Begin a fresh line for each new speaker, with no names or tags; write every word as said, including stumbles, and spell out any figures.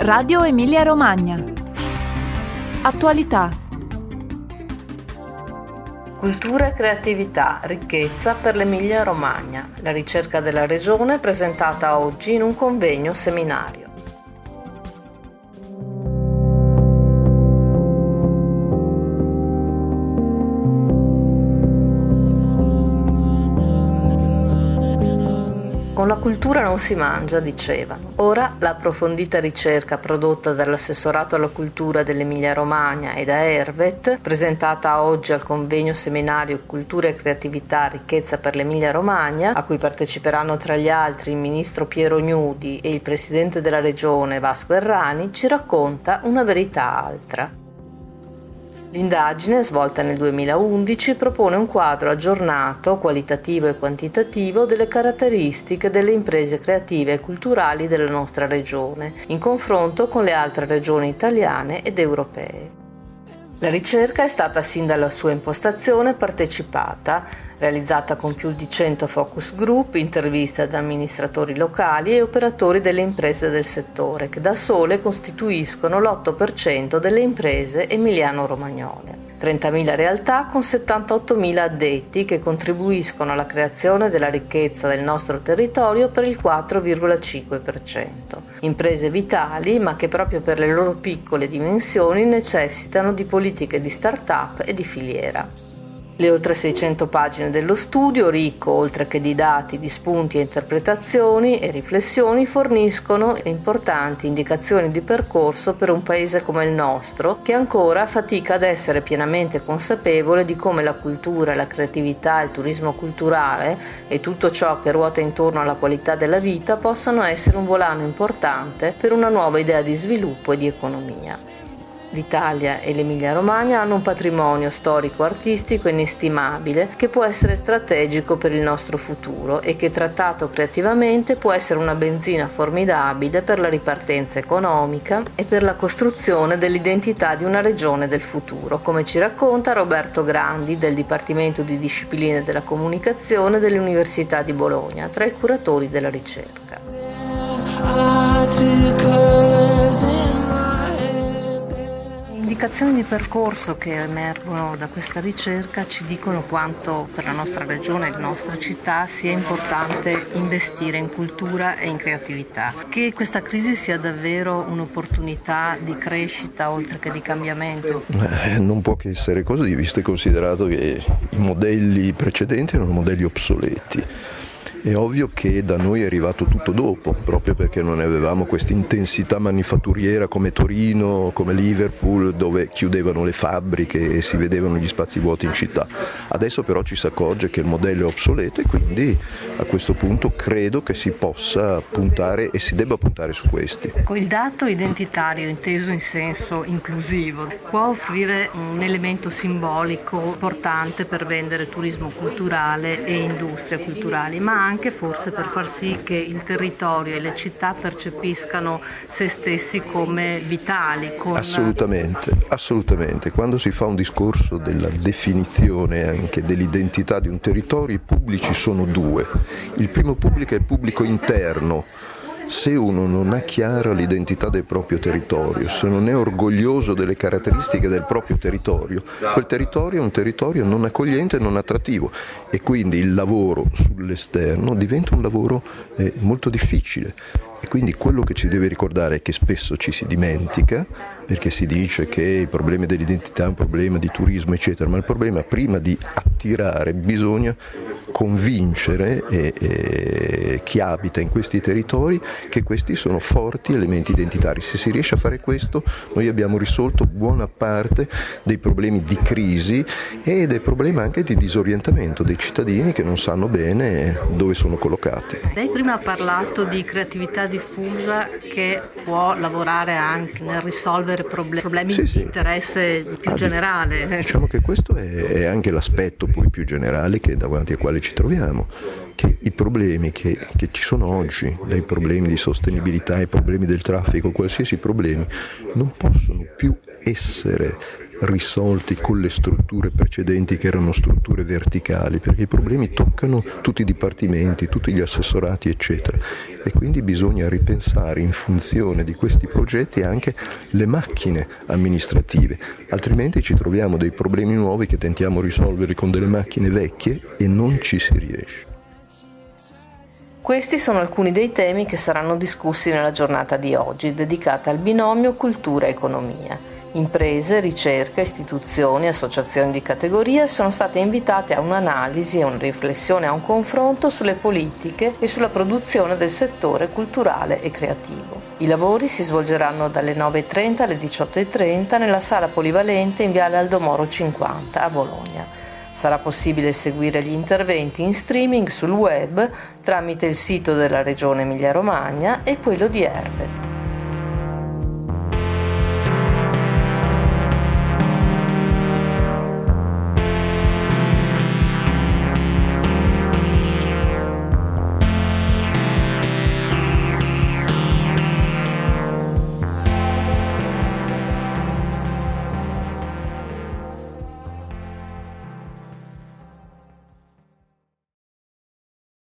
Radio Emilia Romagna. Attualità.
Cultura e creatività, ricchezza per l'Emilia Romagna. La ricerca della Regione presentata oggi in un convegno seminario. Con la cultura non si mangia, dicevano. Ora l'approfondita ricerca prodotta dall'Assessorato alla Cultura dell'Emilia-Romagna e da Ervet, presentata oggi al convegno seminario Cultura e Creatività, Ricchezza per l'Emilia-Romagna, a cui parteciperanno tra gli altri il ministro Piero Gnudi e il presidente della Regione Vasco Errani, ci racconta una verità altra. L'indagine, svolta nel duemilaundici, propone un quadro aggiornato, qualitativo e quantitativo, delle caratteristiche delle imprese creative e culturali della nostra regione, in confronto con le altre regioni italiane ed europee. La ricerca è stata sin dalla sua impostazione partecipata, realizzata con più di cento focus group, interviste ad amministratori locali e operatori delle imprese del settore, che da sole costituiscono l'otto per cento delle imprese emiliano-romagnole. trentamila realtà con settantottomila addetti che contribuiscono alla creazione della ricchezza del nostro territorio per il quattro virgola cinque per cento. Imprese vitali, ma che proprio per le loro piccole dimensioni necessitano di politiche di start-up e di filiera. Le oltre seicento pagine dello studio, ricco oltre che di dati, di spunti e interpretazioni e riflessioni, forniscono importanti indicazioni di percorso per un paese come il nostro, che ancora fatica ad essere pienamente consapevole di come la cultura, la creatività, il turismo culturale e tutto ciò che ruota intorno alla qualità della vita possano essere un volano importante per una nuova idea di sviluppo e di economia. L'Italia e l'Emilia-Romagna hanno un patrimonio storico-artistico inestimabile che può essere strategico per il nostro futuro e che, trattato creativamente, può essere una benzina formidabile per la ripartenza economica e per la costruzione dell'identità di una regione del futuro, come ci racconta Roberto Grandi del Dipartimento di Discipline della Comunicazione dell'Università di Bologna, tra i curatori della ricerca. Indicazioni di percorso che emergono da questa ricerca ci dicono quanto per la nostra regione e la nostra città sia importante investire in cultura e in creatività. Che questa crisi sia davvero un'opportunità di crescita oltre che di cambiamento?
Eh, non può che essere così, visto e considerato che i modelli precedenti erano modelli obsoleti. È ovvio che da noi è arrivato tutto dopo, proprio perché non avevamo questa intensità manifatturiera come Torino, come Liverpool, dove chiudevano le fabbriche e si vedevano gli spazi vuoti in città. Adesso però ci si accorge che il modello è obsoleto e quindi a questo punto credo che si possa puntare e si debba puntare su questi.
Il dato identitario, inteso in senso inclusivo, può offrire un elemento simbolico importante per vendere turismo culturale e industria culturali, ma anche anche forse per far sì che il territorio e le città percepiscano se stessi come vitali. Con...
Assolutamente, assolutamente. Quando si fa un discorso della definizione anche dell'identità di un territorio, i pubblici sono due. Il primo pubblico è il pubblico interno. Se uno non ha chiara l'identità del proprio territorio, se non è orgoglioso delle caratteristiche del proprio territorio, quel territorio è un territorio non accogliente e non attrattivo e quindi il lavoro sull'esterno diventa un lavoro eh, molto difficile. E quindi quello che ci deve ricordare è che spesso ci si dimentica, perché si dice che il problema dell'identità è un problema di turismo, eccetera, ma il problema prima di attirare bisogna convincere e, e, chi abita in questi territori che questi sono forti elementi identitari. Se si riesce a fare questo, noi abbiamo risolto buona parte dei problemi di crisi e del problema anche di disorientamento dei cittadini che non sanno bene dove sono collocati.
Lei prima ha parlato di creatività diffusa che può lavorare anche nel risolvere problem- problemi
sì, sì.
di interesse più ah, generale.
Diciamo che questo è, è anche l'aspetto poi più generale che davanti al quale ci troviamo, che i problemi che, che ci sono oggi, dai problemi di sostenibilità ai problemi del traffico, qualsiasi problemi, non possono più essere risolti con le strutture precedenti che erano strutture verticali, perché i problemi toccano tutti i dipartimenti, tutti gli assessorati eccetera, e quindi bisogna ripensare in funzione di questi progetti anche le macchine amministrative, altrimenti ci troviamo dei problemi nuovi che tentiamo di risolvere con delle macchine vecchie e non ci si riesce.
Questi sono alcuni dei temi che saranno discussi nella giornata di oggi, dedicata al binomio cultura-economia. Imprese, ricerca, istituzioni, associazioni di categoria sono state invitate a un'analisi, a una riflessione, a un confronto sulle politiche e sulla produzione del settore culturale e creativo. I lavori si svolgeranno dalle nove e trenta alle diciotto e trenta nella sala polivalente in Viale Aldo Moro cinquanta a Bologna. Sarà possibile seguire gli interventi in streaming sul web tramite il sito della Regione Emilia-Romagna e quello di Herbet.